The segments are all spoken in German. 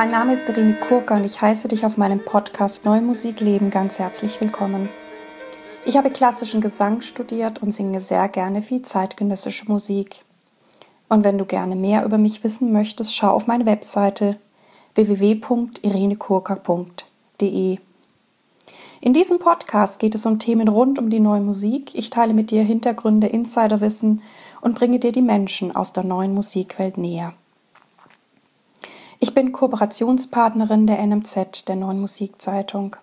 Mein Name ist Irene Kurka und ich heiße dich auf meinem Podcast Neue Musik leben ganz herzlich willkommen. Ich habe klassischen Gesang studiert und singe sehr gerne viel zeitgenössische Musik. Und wenn du gerne mehr über mich wissen möchtest, schau auf meine Webseite www.irenekurka.de. In diesem Podcast geht es um Themen rund um die neue Musik. Ich teile mit dir Hintergründe, Insiderwissen und bringe dir die Menschen aus der neuen Musikwelt näher. Ich bin Kooperationspartnerin der NMZ, der Neuen Musikzeitung.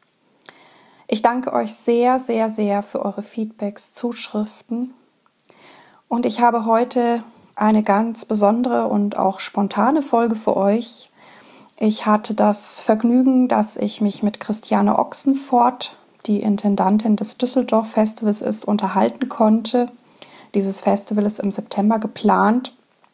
Ich danke euch sehr, sehr, sehr für eure Feedbacks, Zuschriften. Und ich habe heute eine ganz besondere und auch spontane Folge für euch. Ich hatte das Vergnügen, dass ich mich mit Christiane Ochsenfort, die Intendantin des Düsseldorf Festivals ist, unterhalten konnte. Dieses Festival ist im September geplant.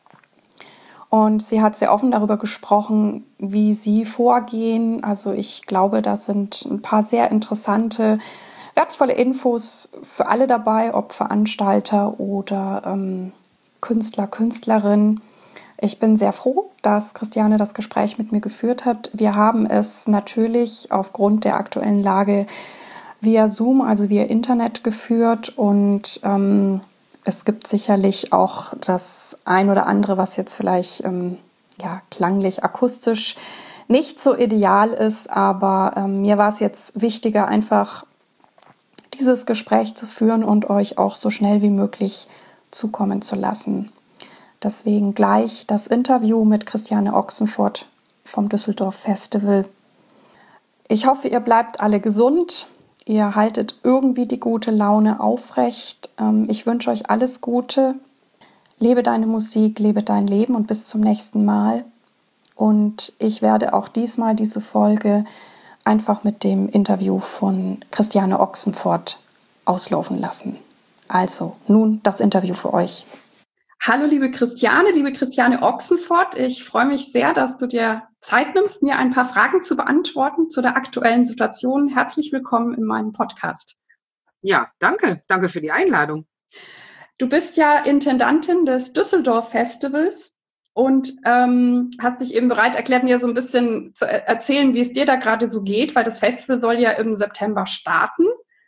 Und sie hat sehr offen darüber gesprochen, wie sie vorgehen. Also ich glaube, da sind ein paar sehr interessante, wertvolle Infos für alle dabei, ob Veranstalter oder Künstler, Künstlerin. Ich bin sehr froh, dass Christiane das Gespräch mit mir geführt hat. Wir haben es natürlich aufgrund der aktuellen Lage via Zoom, also via Internet geführt und es gibt sicherlich auch das ein oder andere, was jetzt vielleicht klanglich, akustisch nicht so ideal ist, aber mir war es jetzt wichtiger, einfach dieses Gespräch zu führen und euch auch so schnell wie möglich zukommen zu lassen. Deswegen gleich das Interview mit Christiane Ochsenfort vom Düsseldorf Festival. Ich hoffe, ihr bleibt alle gesund. Ihr haltet irgendwie die gute Laune aufrecht. Ich wünsche euch alles Gute. Lebe deine Musik, lebe dein Leben und bis zum nächsten Mal. Und ich werde auch diesmal diese Folge einfach mit dem Interview von Christiane Ochsenfort auslaufen lassen. Also, nun das Interview für euch. Hallo liebe Christiane Ochsenfort. Ich freue mich sehr, dass du dir Zeit nimmst, mir ein paar Fragen zu beantworten zu der aktuellen Situation. Herzlich willkommen in meinem Podcast. Ja, danke. Danke für die Einladung. Du bist ja Intendantin des Düsseldorf Festivals und hast dich eben bereit erklärt, mir so ein bisschen zu erzählen, wie es dir da gerade so geht, weil das Festival soll ja im September starten.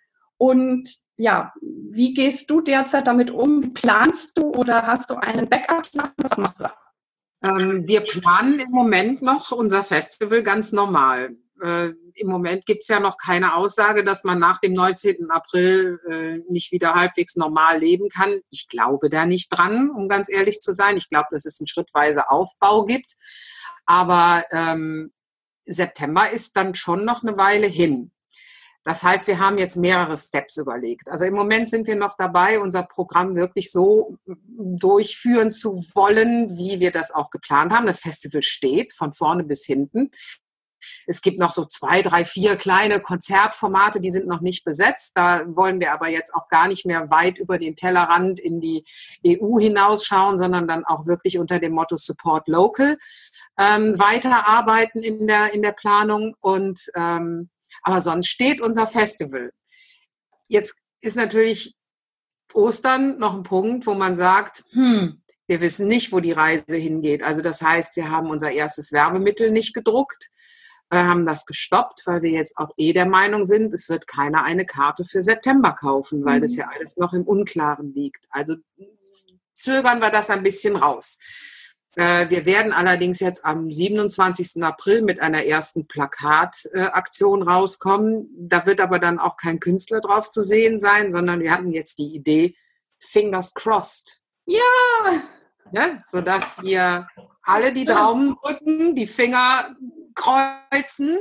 Und ja, wie gehst du derzeit damit um? Wie planst du oder hast du einen Backup-Plan? Was machst du da? Wir planen im Moment noch unser Festival ganz normal. Im Moment gibt es ja noch keine Aussage, dass man nach dem 19. April nicht wieder halbwegs normal leben kann. Ich glaube da nicht dran, um ganz ehrlich zu sein. Ich glaube, dass es einen schrittweise Aufbau gibt. Aber September ist dann schon noch eine Weile hin. Das heißt, wir haben jetzt mehrere Steps überlegt. Also im Moment sind wir noch dabei, unser Programm wirklich so durchführen zu wollen, wie wir das auch geplant haben. Das Festival steht von vorne bis hinten. Es gibt noch so 2, 3, 4 kleine Konzertformate, die sind noch nicht besetzt. Da wollen wir aber jetzt auch gar nicht mehr weit über den Tellerrand in die EU hinausschauen, sondern dann auch wirklich unter dem Motto Support Local weiterarbeiten in der Planung und aber sonst steht unser Festival. Jetzt ist natürlich Ostern noch ein Punkt, wo man sagt, wir wissen nicht, wo die Reise hingeht. Also das heißt, wir haben unser erstes Werbemittel nicht gedruckt, haben das gestoppt, weil wir jetzt auch der Meinung sind, es wird keiner eine Karte für September kaufen, weil das ja alles noch im Unklaren liegt. Also zögern wir das ein bisschen raus. Wir werden allerdings jetzt am 27. April mit einer ersten Plakataktion rauskommen. Da wird aber dann auch kein Künstler drauf zu sehen sein, sondern wir hatten jetzt die Idee, Fingers crossed. Ja! Sodass wir alle die Daumen drücken, die Finger kreuzen,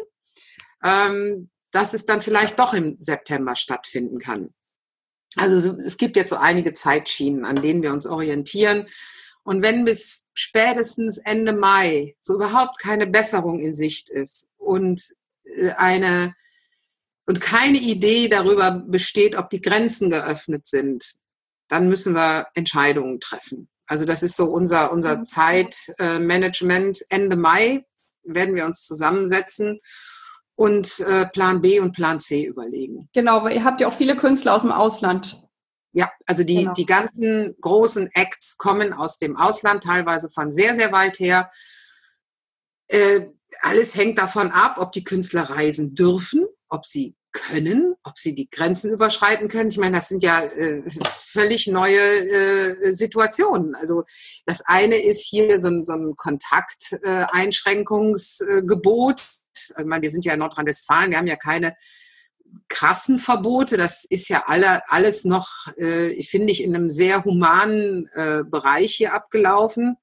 dass es dann vielleicht doch im September stattfinden kann. Also es gibt jetzt so einige Zeitschienen, an denen wir uns orientieren. Und wenn bis spätestens Ende Mai so überhaupt keine Besserung in Sicht ist und keine Idee darüber besteht, ob die Grenzen geöffnet sind, dann müssen wir Entscheidungen treffen. Also das ist so unser Zeitmanagement. Ende Mai werden wir uns zusammensetzen und Plan B und Plan C überlegen. Genau, weil ihr habt ja auch viele Künstler aus dem Ausland. Ja, also die ganzen großen Acts kommen aus dem Ausland, teilweise von sehr, sehr weit her. alles hängt davon ab, ob die Künstler reisen dürfen, ob sie können, ob sie die Grenzen überschreiten können. Ich meine, das sind ja völlig neue Situationen. Also das eine ist hier so ein Kontakteinschränkungsgebot. Also ich meine, wir sind ja in Nordrhein-Westfalen, wir haben ja keine krassen Verbote. Das ist ja alles noch, finde ich, in einem sehr humanen Bereich hier abgelaufen.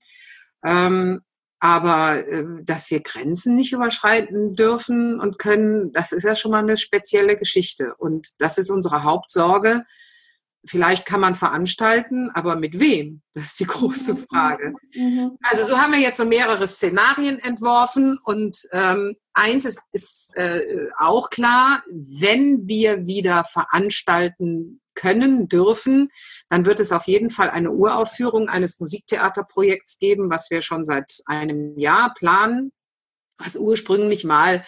Aber dass wir Grenzen nicht überschreiten dürfen und können, das ist ja schon mal eine spezielle Geschichte. Und das ist unsere Hauptsorge. Vielleicht kann man veranstalten, aber mit wem? Das ist die große Frage. Mhm. Also so haben wir jetzt so mehrere Szenarien entworfen. Und eins ist auch klar, wenn wir wieder veranstalten können, dürfen, dann wird es auf jeden Fall eine Uraufführung eines Musiktheaterprojekts geben, was wir schon seit einem Jahr planen, was ursprünglich mal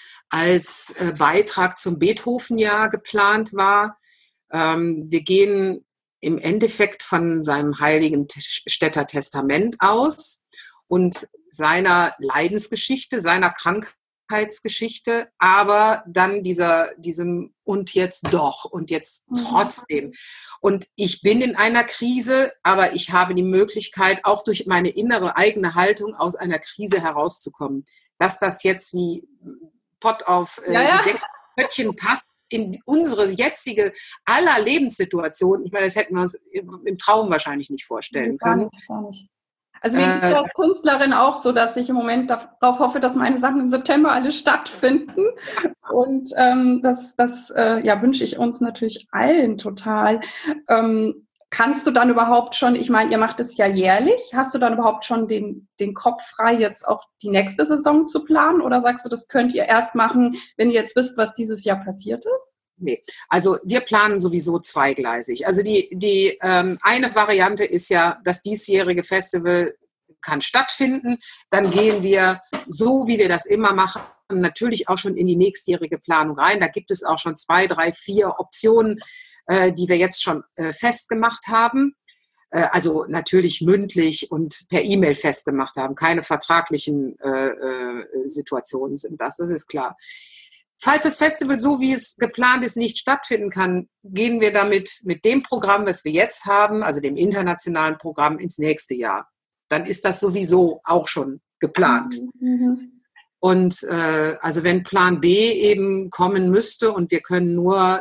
als Beitrag zum Beethoven-Jahr geplant war. Wir gehen im Endeffekt von seinem Heiligenstädter Testament aus und seiner Leidensgeschichte, seiner Krankheitsgeschichte, aber dann diesem und jetzt doch und jetzt trotzdem. Und ich bin in einer Krise, aber ich habe die Möglichkeit, auch durch meine innere eigene Haltung aus einer Krise herauszukommen. Dass das jetzt wie Pott auf die Pöttchen passt in unsere jetzige aller Lebenssituation. Ich meine, das hätten wir uns im Traum wahrscheinlich nicht vorstellen können. Gar nicht. Also mir geht es als Künstlerin auch so, dass ich im Moment darauf hoffe, dass meine Sachen im September alle stattfinden. Und das wünsche ich uns natürlich allen total. Kannst du dann überhaupt schon, ich meine, ihr macht es ja jährlich, hast du dann überhaupt schon den Kopf frei, jetzt auch die nächste Saison zu planen? Oder sagst du, das könnt ihr erst machen, wenn ihr jetzt wisst, was dieses Jahr passiert ist? Nee, also wir planen sowieso zweigleisig. Also die eine Variante ist ja, das diesjährige Festival kann stattfinden. Dann gehen wir, so wie wir das immer machen, natürlich auch schon in die nächstjährige Planung rein. Da gibt es auch schon 2, 3, 4 Optionen, die wir jetzt schon festgemacht haben. Also natürlich mündlich und per E-Mail festgemacht haben. Keine vertraglichen Situationen sind das ist klar. Falls das Festival, so wie es geplant ist, nicht stattfinden kann, gehen wir damit mit dem Programm, was wir jetzt haben, also dem internationalen Programm, ins nächste Jahr. Dann ist das sowieso auch schon geplant. Mhm. Und also wenn Plan B eben kommen müsste und wir können nur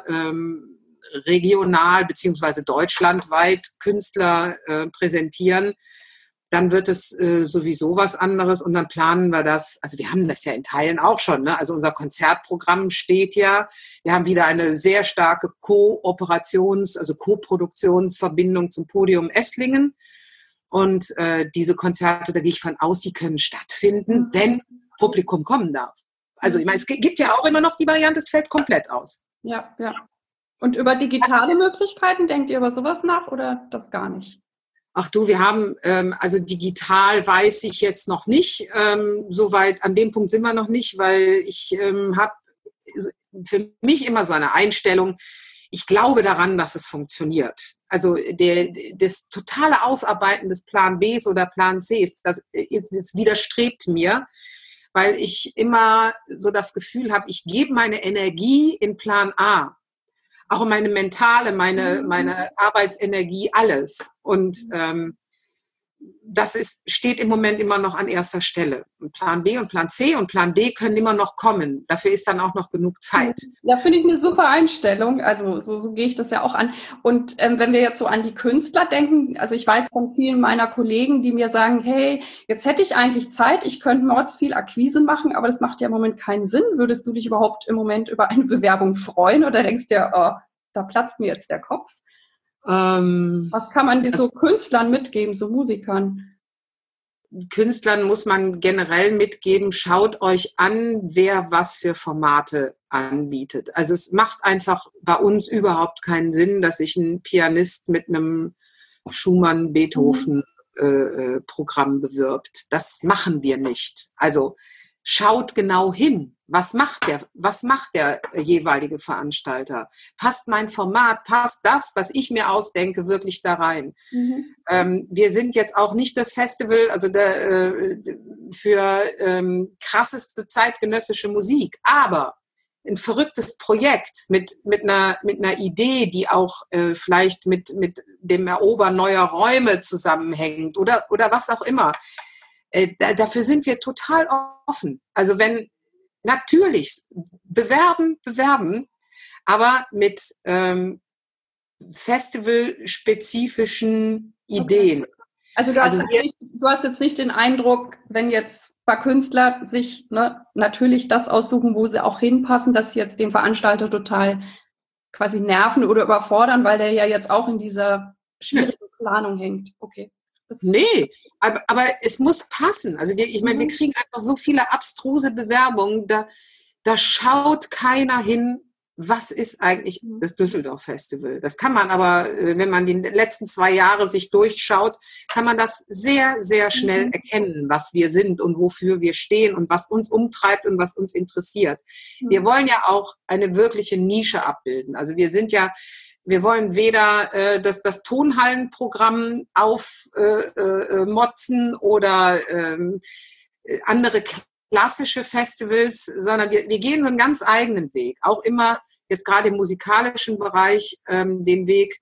regional beziehungsweise deutschlandweit Künstler präsentieren, dann wird es sowieso was anderes und dann planen wir das. Also wir haben das ja in Teilen auch schon. Ne? Also unser Konzertprogramm steht ja. Wir haben wieder eine sehr starke Koproduktionsverbindung zum Podium Esslingen. Und diese Konzerte, da gehe ich von aus, die können stattfinden, wenn Publikum kommen darf. Also ich meine, es gibt ja auch immer noch die Variante, es fällt komplett aus. Ja, ja. Und über digitale Möglichkeiten, denkt ihr über sowas nach oder das gar nicht? Ach du, wir haben, also digital weiß ich jetzt noch nicht, soweit, an dem Punkt sind wir noch nicht, weil ich habe für mich immer so eine Einstellung, ich glaube daran, dass es funktioniert. Also das totale Ausarbeiten des Plan Bs oder Plan Cs, das widerstrebt mir, weil ich immer so das Gefühl habe, ich gebe meine Energie in Plan A. Auch meine mentale, meine Arbeitsenergie, alles. Und das steht im Moment immer noch an erster Stelle. Und Plan B und Plan C und Plan D können immer noch kommen. Dafür ist dann auch noch genug Zeit. Ja, finde ich eine super Einstellung. Also so gehe ich das ja auch an. Und wenn wir jetzt so an die Künstler denken, also ich weiß von vielen meiner Kollegen, die mir sagen, hey, jetzt hätte ich eigentlich Zeit, ich könnte mords viel Akquise machen, aber das macht ja im Moment keinen Sinn. Würdest du dich überhaupt im Moment über eine Bewerbung freuen oder denkst dir, oh, da platzt mir jetzt der Kopf? Was kann man so Künstlern mitgeben, so Musikern? Künstlern muss man generell mitgeben, schaut euch an, wer was für Formate anbietet. Also es macht einfach bei uns überhaupt keinen Sinn, dass sich ein Pianist mit einem Schumann-Beethoven-Programm bewirbt. Das machen wir nicht. Also schaut genau hin. Was macht der jeweilige Veranstalter? Passt mein Format, passt das, was ich mir ausdenke, wirklich da rein? Wir sind jetzt auch nicht das Festival, also für krasseste zeitgenössische Musik, aber ein verrücktes Projekt mit einer Idee, die auch vielleicht mit dem Erobern neuer Räume zusammenhängt oder was auch immer. Dafür sind wir total offen. Also wenn natürlich bewerben, aber mit festivalspezifischen Ideen. Okay. Also du hast jetzt nicht den Eindruck, wenn jetzt ein paar Künstler sich natürlich das aussuchen, wo sie auch hinpassen, dass sie jetzt den Veranstalter total quasi nerven oder überfordern, weil der ja jetzt auch in dieser schwierigen Planung hängt. Okay. Nee, aber es muss passen. Also wir kriegen einfach so viele abstruse Bewerbungen, da schaut keiner hin, was ist eigentlich das Düsseldorf-Festival. Das kann man aber, wenn man die letzten 2 Jahre sich durchschaut, kann man das sehr, sehr schnell erkennen, was wir sind und wofür wir stehen und was uns umtreibt und was uns interessiert. Wir wollen ja auch eine wirkliche Nische abbilden. Also wir wollen weder das Tonhallenprogramm aufmotzen oder andere klassische Festivals, sondern wir gehen so einen ganz eigenen Weg. Auch immer jetzt gerade im musikalischen Bereich den Weg,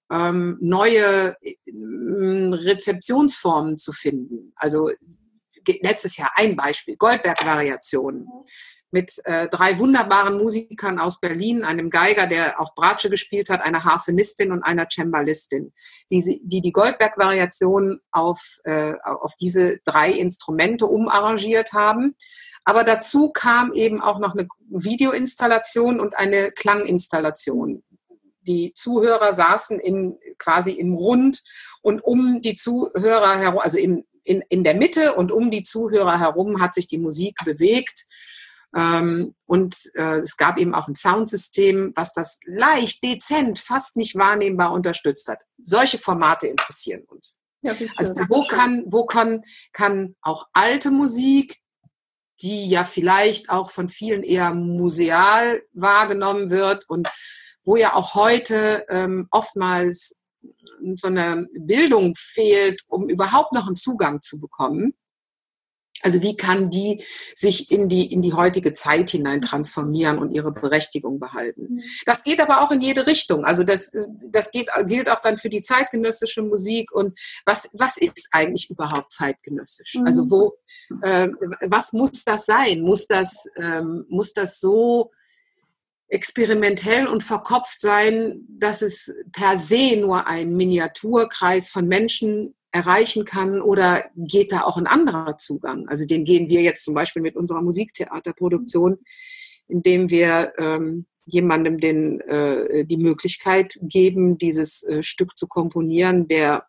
neue Rezeptionsformen zu finden. Also letztes Jahr ein Beispiel, Goldberg-Variationen. Mit 3 wunderbaren Musikern aus Berlin, einem Geiger, der auch Bratsche gespielt hat, einer Harfenistin und einer Cembalistin, die Goldberg-Variationen auf diese 3 Instrumente umarrangiert haben. Aber dazu kam eben auch noch eine Videoinstallation und eine Klanginstallation. Die Zuhörer saßen quasi im Rund und um die Zuhörer herum, also in der Mitte und um die Zuhörer herum hat sich die Musik bewegt. Und es gab eben auch ein Soundsystem, was das leicht, dezent, fast nicht wahrnehmbar unterstützt hat. Solche Formate interessieren uns. Ja, also wo kann auch alte Musik, die ja vielleicht auch von vielen eher museal wahrgenommen wird und wo ja auch heute oftmals so eine Bildung fehlt, um überhaupt noch einen Zugang zu bekommen. Also wie kann die sich in die heutige Zeit hinein transformieren und ihre Berechtigung behalten? Das geht aber auch in jede Richtung. Also das gilt auch dann für die zeitgenössische Musik. Und was ist eigentlich überhaupt zeitgenössisch? Also was muss das sein? Muss das so experimentell und verkopft sein, dass es per se nur einen Miniaturkreis von Menschen erreichen kann, oder geht da auch ein anderer Zugang? Also den gehen wir jetzt zum Beispiel mit unserer Musiktheaterproduktion, indem wir jemandem die Möglichkeit geben, dieses Stück zu komponieren, der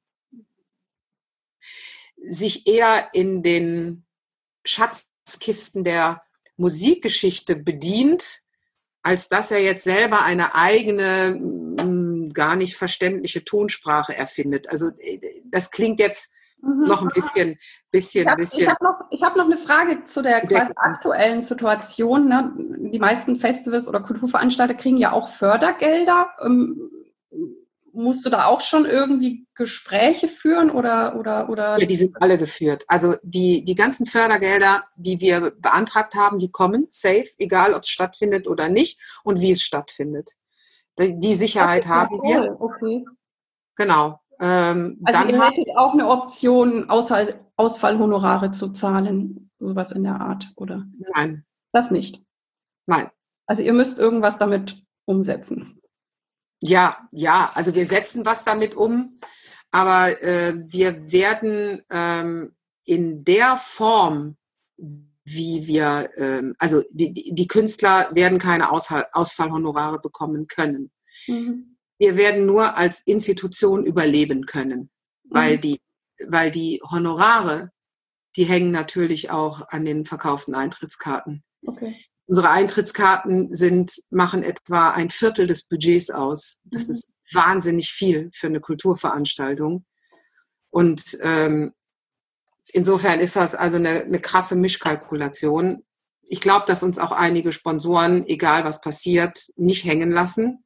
sich eher in den Schatzkisten der Musikgeschichte bedient, als dass er jetzt selber eine eigene, gar nicht verständliche Tonsprache erfindet. Also das klingt jetzt noch ein bisschen. Ich habe noch eine Frage zu der quasi aktuellen Situation. Ne? Die meisten Festivals oder Kulturveranstalter kriegen ja auch Fördergelder. Musst du da auch schon irgendwie Gespräche führen oder? Ja, die sind alle geführt. Also die ganzen Fördergelder, die wir beantragt haben, die kommen safe, egal ob es stattfindet oder nicht und wie es stattfindet. Die Sicherheit haben wir. Okay. Genau. Also ihr hättet auch eine Option, Ausfallhonorare zu zahlen, sowas in der Art, oder? Nein. Das nicht? Nein. Also ihr müsst irgendwas damit umsetzen. Ja, also wir setzen was damit um, aber wir werden in der Form, wie wir, also die Künstler werden keine Ausfallhonorare bekommen können. Wir werden nur als Institution überleben können, weil die Honorare, die hängen natürlich auch an den verkauften Eintrittskarten. Okay. Unsere Eintrittskarten machen etwa 1/4 des Budgets aus. Das ist wahnsinnig viel für eine Kulturveranstaltung. Und insofern ist das also eine krasse Mischkalkulation. Ich glaube, dass uns auch einige Sponsoren, egal was passiert, nicht hängen lassen.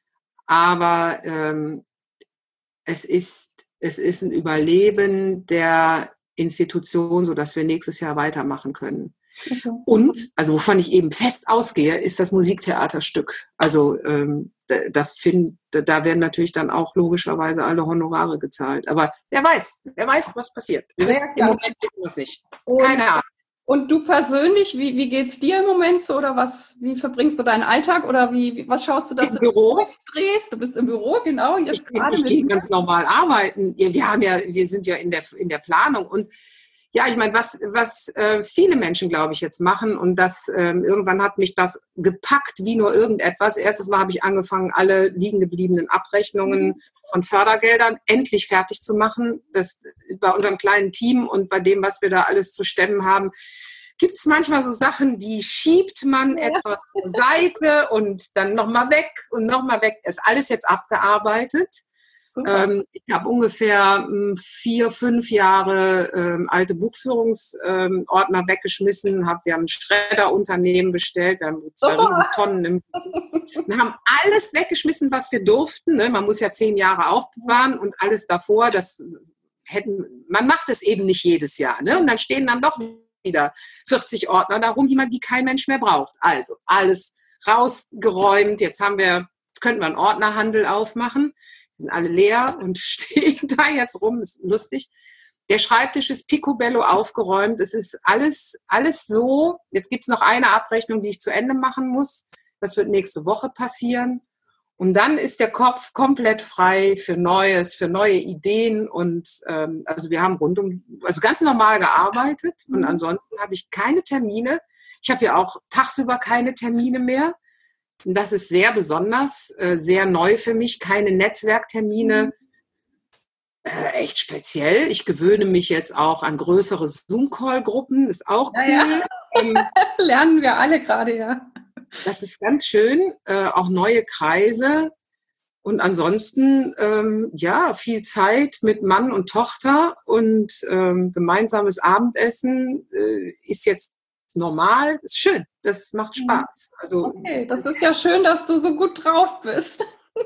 Aber es ist ein Überleben der Institution, sodass wir nächstes Jahr weitermachen können. Okay. Und, also wovon ich eben fest ausgehe, ist das Musiktheaterstück. Also da werden natürlich dann auch logischerweise alle Honorare gezahlt. Aber wer weiß, was passiert. Im Moment wissen wir es nicht. Keine Ahnung. Und du persönlich, wie geht's dir im Moment so? Oder wie verbringst du deinen Alltag? Oder was schaust du, dass du durchdrehst? Du bist im Büro, genau. Jetzt ich gehe ganz normal arbeiten. Wir sind ja in der Planung. Und ja, ich meine, was viele Menschen, glaube ich, jetzt machen, und das irgendwann hat mich das gepackt wie nur irgendetwas. Erstes Mal habe ich angefangen, alle liegen gebliebenen Abrechnungen von Fördergeldern endlich fertig zu machen. Das bei unserem kleinen Team und bei dem, was wir da alles zu stemmen haben, gibt es manchmal so Sachen, die schiebt man etwas zur Seite und dann nochmal weg und nochmal weg. Ist alles jetzt abgearbeitet. Ich habe ungefähr 4-5 Jahre alte Buchführungsordner weggeschmissen. Wir haben ein Schredderunternehmen bestellt. Wir haben 2 Riesentonnen und haben alles weggeschmissen, was wir durften. Ne? Man muss ja 10 Jahre aufbewahren und alles davor. Man macht es eben nicht jedes Jahr. Ne? Und dann stehen dann doch wieder 40 Ordner darum, die kein Mensch mehr braucht. Also alles rausgeräumt. Jetzt könnten wir einen Ordnerhandel aufmachen. Die sind alle leer und stehen da jetzt rum, ist lustig. Der Schreibtisch ist picobello aufgeräumt, es ist alles so. Jetzt gibt es noch eine Abrechnung, die ich zu Ende machen muss. Das wird nächste Woche passieren. Und dann ist der Kopf komplett frei für Neues, für neue Ideen. Und also wir haben ganz normal gearbeitet. Und ansonsten habe ich keine Termine. Ich habe ja auch tagsüber keine Termine mehr. Und das ist sehr besonders, sehr neu für mich. Keine Netzwerktermine. Echt speziell. Ich gewöhne mich jetzt auch an größere Zoom-Call-Gruppen. Ist auch cool. Ja. Lernen wir alle gerade, ja. Das ist ganz schön. Auch neue Kreise. Und ansonsten, viel Zeit mit Mann und Tochter und gemeinsames Abendessen ist jetzt normal, ist schön, das macht Spaß. Also, okay, das ist ja schön, dass du so gut drauf bist.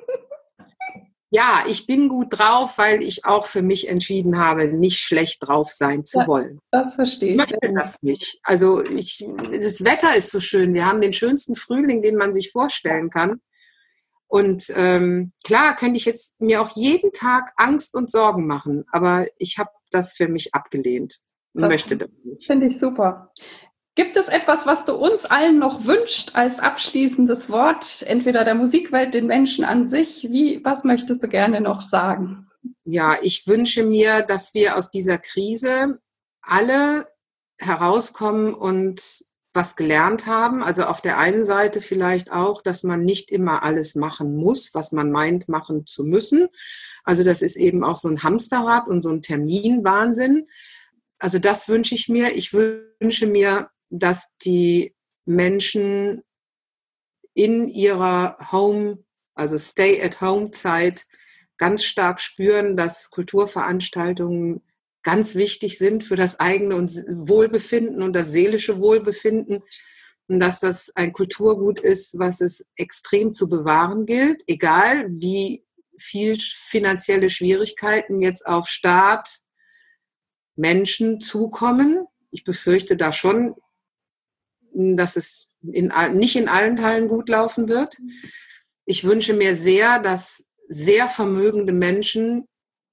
Ja, ich bin gut drauf, weil ich auch für mich entschieden habe, nicht schlecht drauf sein zu wollen. Das verstehe ich. Ich möchte das nicht. Also das Wetter ist so schön. Wir haben den schönsten Frühling, den man sich vorstellen kann. Und klar könnte ich jetzt mir auch jeden Tag Angst und Sorgen machen, aber ich habe das für mich abgelehnt. Möchte das nicht. Finde ich super. Gibt es etwas, was du uns allen noch wünschst als abschließendes Wort, entweder der Musikwelt, den Menschen an sich? Was möchtest du gerne noch sagen? Ja, ich wünsche mir, dass wir aus dieser Krise alle herauskommen und was gelernt haben. Also auf der einen Seite vielleicht auch, dass man nicht immer alles machen muss, was man meint, machen zu müssen. Also das ist eben auch so ein Hamsterrad und so ein Terminwahnsinn. Also das wünsche ich mir. Ich wünsche mir, dass die Menschen in ihrer also Stay-at-Home-Zeit ganz stark spüren, dass Kulturveranstaltungen ganz wichtig sind für das eigene Wohlbefinden und das seelische Wohlbefinden und dass das ein Kulturgut ist, was es extrem zu bewahren gilt, egal wie viel finanzielle Schwierigkeiten jetzt auf Staat, Menschen zukommen. Ich befürchte da schon, dass es nicht in allen Teilen gut laufen wird. Ich wünsche mir sehr, dass sehr vermögende Menschen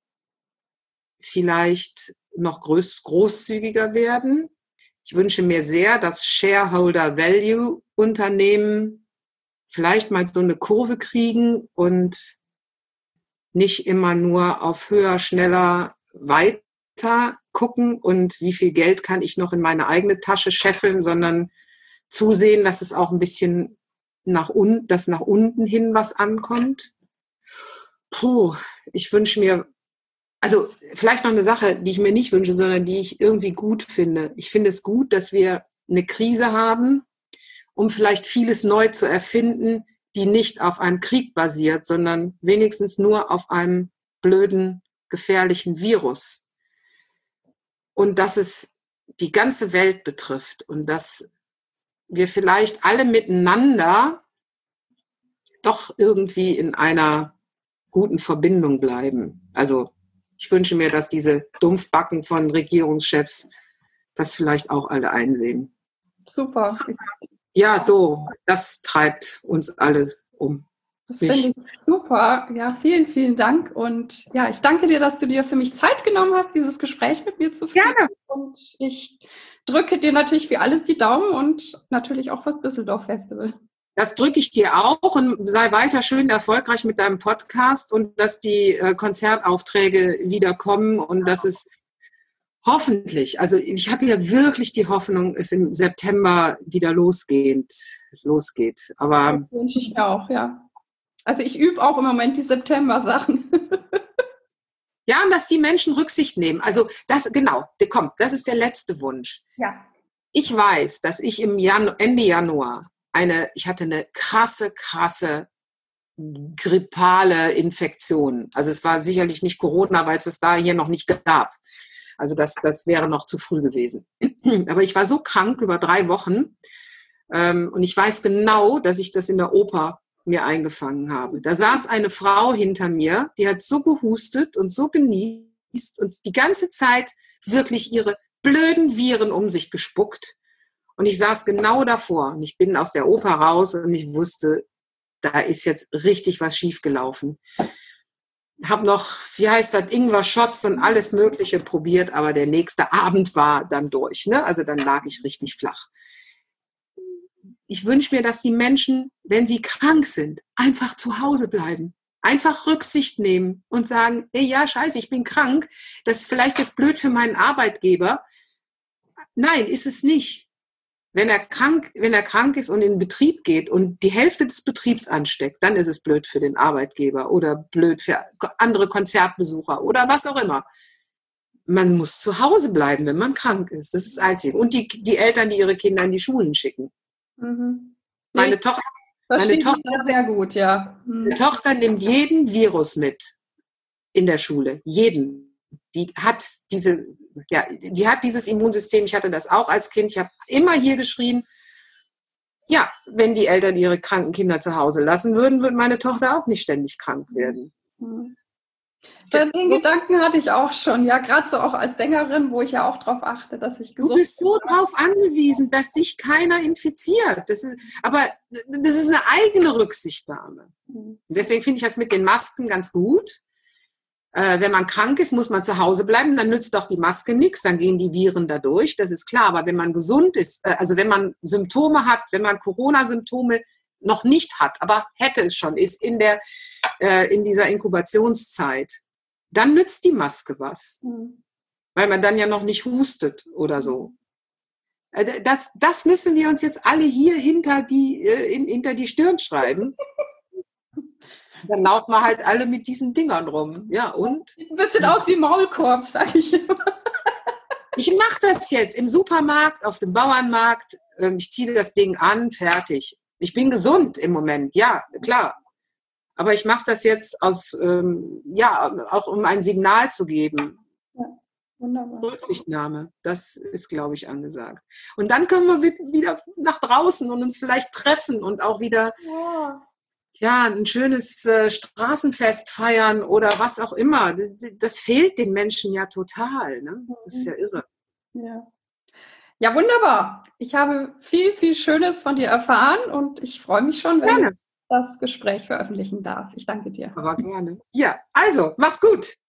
vielleicht noch großzügiger werden. Ich wünsche mir sehr, dass Shareholder-Value-Unternehmen vielleicht mal so eine Kurve kriegen und nicht immer nur auf höher, schneller, weiter gucken und wie viel Geld kann ich noch in meine eigene Tasche scheffeln, sondern zusehen, dass es auch ein bisschen nach unten hin was ankommt. Ich wünsche mir, also vielleicht noch eine Sache, die ich mir nicht wünsche, sondern die ich irgendwie gut finde. Ich finde es gut, dass wir eine Krise haben, um vielleicht vieles neu zu erfinden, die nicht auf einem Krieg basiert, sondern wenigstens nur auf einem blöden, gefährlichen Virus. und dass es die ganze Welt betrifft und dass wir vielleicht alle miteinander doch irgendwie in einer guten Verbindung bleiben. Also ich wünsche mir, dass diese Dumpfbacken von Regierungschefs das vielleicht auch alle einsehen. Super. Ja, so, das treibt uns alle um. Das finde ich super. Ja, vielen, vielen Dank. Und ja, ich danke dir, dass du dir für mich Zeit genommen hast, dieses Gespräch mit mir zu führen. Gerne. Und ich drücke dir natürlich für alles die Daumen und natürlich auch fürs Düsseldorf Festival. Das drücke ich dir auch und sei weiter schön erfolgreich mit deinem Podcast und dass die Konzertaufträge wieder kommen und dass es hoffentlich, also ich habe ja wirklich die Hoffnung, es im September wieder losgeht. Aber das wünsche ich mir auch, ja. Also ich übe auch im Moment die September-Sachen. Ja, und dass die Menschen Rücksicht nehmen. Also das, genau, das ist der letzte Wunsch. Ja. Ich weiß, dass ich Ende Januar ich hatte eine krasse grippale Infektion. Also es war sicherlich nicht Corona, weil es das da hier noch nicht gab. Also das wäre noch zu früh gewesen. Aber ich war so krank über 3 Wochen und ich weiß genau, dass ich das in der Oper mir eingefangen habe. Da saß eine Frau hinter mir, die hat so gehustet und so genießt und die ganze Zeit wirklich ihre blöden Viren um sich gespuckt. Und ich saß genau davor und ich bin aus der Oper raus und ich wusste, da ist jetzt richtig was schiefgelaufen. Habe noch, Ingwer-Shots und alles Mögliche probiert, aber der nächste Abend war dann durch. Ne? Also dann lag ich richtig flach. Ich wünsche mir, dass die Menschen, wenn sie krank sind, einfach zu Hause bleiben. Einfach Rücksicht nehmen und sagen, hey, ja, scheiße, ich bin krank. Das ist vielleicht jetzt blöd für meinen Arbeitgeber. Nein, ist es nicht. Wenn er krank ist und in den Betrieb geht und die Hälfte des Betriebs ansteckt, dann ist es blöd für den Arbeitgeber oder blöd für andere Konzertbesucher oder was auch immer. Man muss zu Hause bleiben, wenn man krank ist. Das ist das Einzige. Und die Eltern, die ihre Kinder in die Schulen schicken. Mhm. Meine Tochter sehr gut, ja. Meine Tochter nimmt jeden Virus mit in der Schule. Jeden. Die hat dieses Immunsystem. Ich hatte das auch als Kind. Ich habe immer hier geschrien, ja, wenn die Eltern ihre kranken Kinder zu Hause lassen würden, würde meine Tochter auch nicht ständig krank werden. Mhm. Den Gedanken hatte ich auch schon, ja, gerade so auch als Sängerin, wo ich ja auch darauf achte, dass ich gesund bin. Du bist so darauf angewiesen, dass dich keiner infiziert. Aber das ist eine eigene Rücksichtnahme. Deswegen finde ich das mit den Masken ganz gut. Wenn man krank ist, muss man zu Hause bleiben, dann nützt doch die Maske nichts, dann gehen die Viren da durch, das ist klar. Aber wenn man gesund ist, also wenn man Symptome hat, wenn man Corona-Symptome noch nicht hat, aber hätte es schon, ist in dieser Inkubationszeit, dann nützt die Maske was. Weil man dann ja noch nicht hustet oder so. Das müssen wir uns jetzt alle hier hinter die Stirn schreiben. Dann laufen wir halt alle mit diesen Dingern rum. Ja, und? Sieht ein bisschen aus wie Maulkorb, sag ich immer. Ich mache das jetzt im Supermarkt, auf dem Bauernmarkt. Ich ziehe das Ding an, fertig. Ich bin gesund im Moment, ja, klar. Aber ich mache das jetzt auch um ein Signal zu geben. Ja, wunderbar. Rücksichtnahme, das ist, glaube ich, angesagt. Und dann können wir wieder nach draußen und uns vielleicht treffen und auch wieder ein schönes Straßenfest feiern oder was auch immer. Das fehlt den Menschen ja total. Ne? Das ist ja irre. Ja, wunderbar. Ich habe viel, viel Schönes von dir erfahren und ich freue mich schon, wenn ich das Gespräch veröffentlichen darf. Ich danke dir. Aber gerne. Ja, also, mach's gut.